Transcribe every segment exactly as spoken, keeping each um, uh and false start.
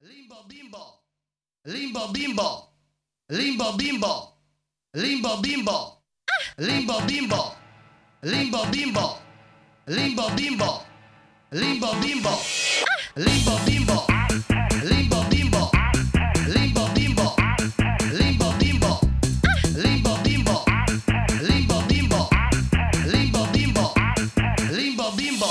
Limbo bimbo, limbo bimbo, limbo bimbo, limbo bimbo, limbo bimbo, limbo bimbo, limbo bimbo, limbo bimbo, limbo bimbo, limbo bimbo, limbo bimbo, limbo bimbo, limbo bimbo, limbo bimbo, limbo bimbo, limbo bimbo.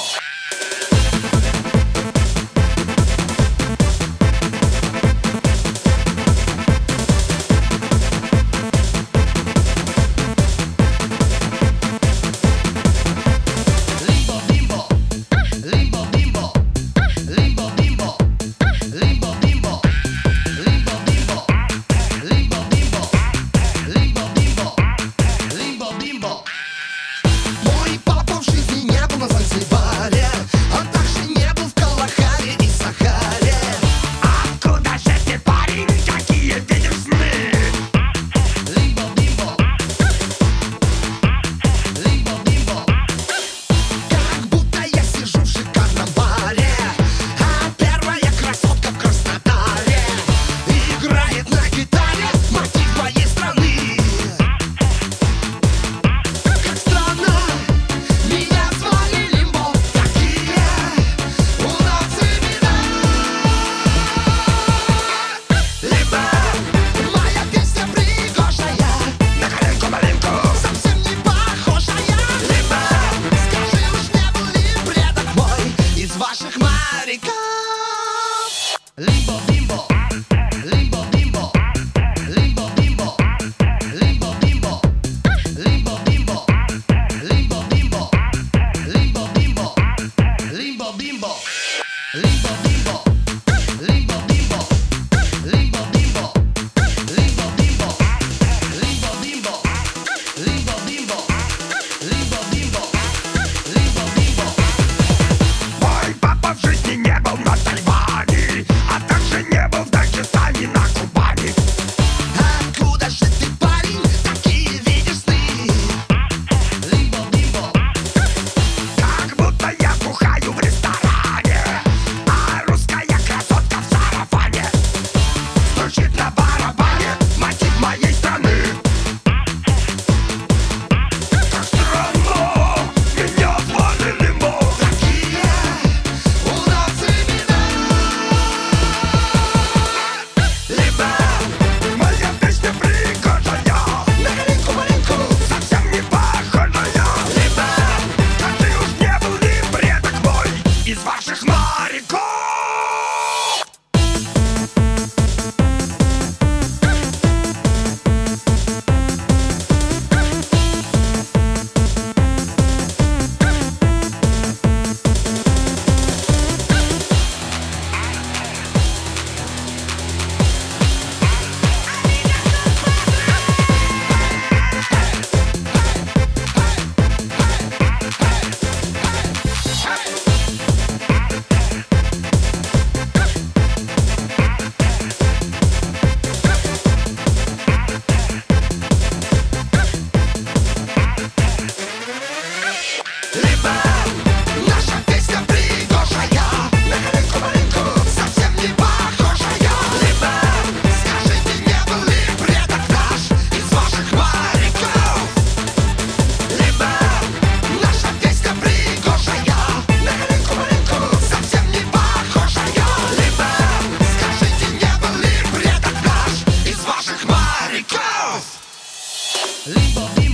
Limbo bimbo, limbo bimbo, limbo bimbo, limbo bimbo, limbo bimbo, limbo bimbo, limbo bimbo, limbo bimbo, limbo bimbo, limbo bimbo, limbo bimbo, limbo bimbo, limbo bimbo, limbo bimbo, limbo bimbo, limbo bimbo. Мой папа в жизни не был на Тайване, а также не был в Дагестане, на Кубани. Откуда же ты, парень, такие видишь сны? Limbo bimbo, Как будто я бухаю в ресторане, а русская красотка в сарафане стучит на барабане мотив моей страны. Как странно, меня звали Лимбо. Такие у нас имена. Лимбо, моя песня пригожая, На коленку маленьку. совсем не похожая. Либо А ты уж не был ли предок мой из ваших моряков? Либо наша песня пригожая. На коленку маленьку. Совсем не похожая. Либо скажите, не был ли предок наш из ваших моряков? Либо наша песня пригожая. На коленку маленьку. Совсем не похожая. Либо скажите, не был ли предок наш из ваших моряков? limbo bimbo.